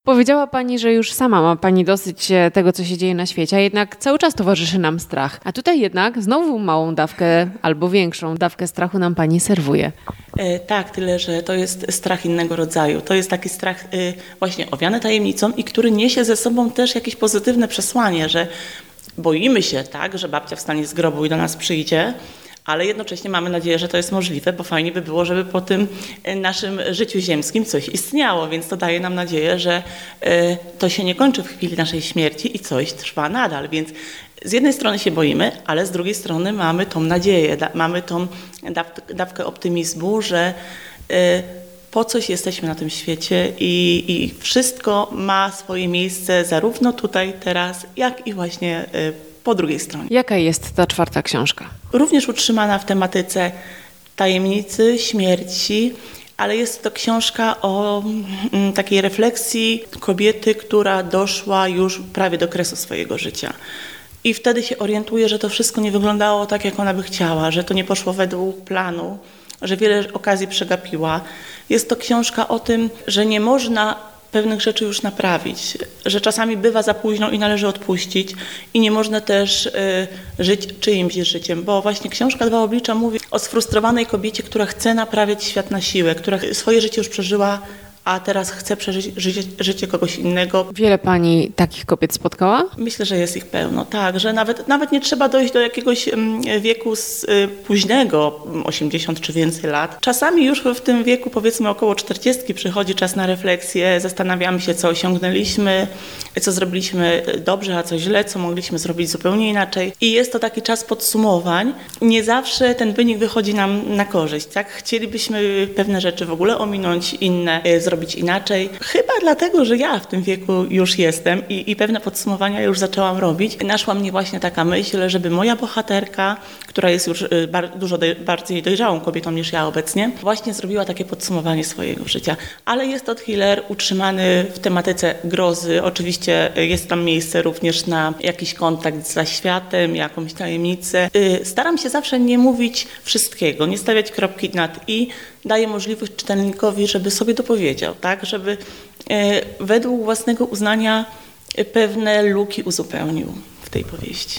Powiedziała Pani, że już sama ma Pani dosyć tego, co się dzieje na świecie, a jednak cały czas towarzyszy nam strach. A tutaj jednak znowu małą dawkę albo większą dawkę strachu nam Pani serwuje. Tak, tyle, że to jest strach innego rodzaju. To jest taki strach właśnie owiany tajemnicą i który niesie ze sobą też jakieś pozytywne przesłanie, że boimy się, tak, że babcia wstanie z grobu i do nas przyjdzie, ale jednocześnie mamy nadzieję, że to jest możliwe, bo fajnie by było, żeby po tym naszym życiu ziemskim coś istniało, więc to daje nam nadzieję, że to się nie kończy w chwili naszej śmierci i coś trwa nadal, więc z jednej strony się boimy, ale z drugiej strony mamy tą nadzieję, mamy tą dawkę optymizmu, że po coś jesteśmy na tym świecie i wszystko ma swoje miejsce zarówno tutaj, teraz, jak i właśnie po drugiej stronie. Jaka jest ta czwarta książka? Również utrzymana w tematyce tajemnicy, śmierci, ale jest to książka o takiej refleksji kobiety, która doszła już prawie do kresu swojego życia. I wtedy się orientuje, że to wszystko nie wyglądało tak, jak ona by chciała, że to nie poszło według planu, że wiele okazji przegapiła. Jest to książka o tym, że nie można pewnych rzeczy już naprawić, że czasami bywa za późno i należy odpuścić i nie można też żyć czyimś życiem, bo właśnie książka Dwa oblicza mówi o sfrustrowanej kobiecie, która chce naprawiać świat na siłę, która swoje życie już przeżyła, a teraz chce przeżyć życie kogoś innego. Wiele Pani takich kobiet spotkała? Myślę, że jest ich pełno, tak, że nawet nie trzeba dojść do jakiegoś wieku późnego, 80 czy więcej lat. Czasami już w tym wieku, powiedzmy około 40, przychodzi czas na refleksję, zastanawiamy się, co osiągnęliśmy, co zrobiliśmy dobrze, a co źle, co mogliśmy zrobić zupełnie inaczej. I jest to taki czas podsumowań. Nie zawsze ten wynik wychodzi nam na korzyść, tak? Chcielibyśmy pewne rzeczy w ogóle ominąć, inne zrobić inaczej. Chyba dlatego, że ja w tym wieku już jestem i pewne podsumowania już zaczęłam robić. Naszła mnie właśnie taka myśl, żeby moja bohaterka, która jest już dużo bardziej dojrzałą kobietą niż ja obecnie, właśnie zrobiła takie podsumowanie swojego życia. Ale jest to thriller utrzymany w tematyce grozy. Oczywiście jest tam miejsce również na jakiś kontakt z zaświatem, jakąś tajemnicę. Staram się zawsze nie mówić wszystkiego, nie stawiać kropki nad i. Daje możliwość czytelnikowi, żeby sobie dopowiedział, tak? Żeby według własnego uznania pewne luki uzupełnił w tej powieści.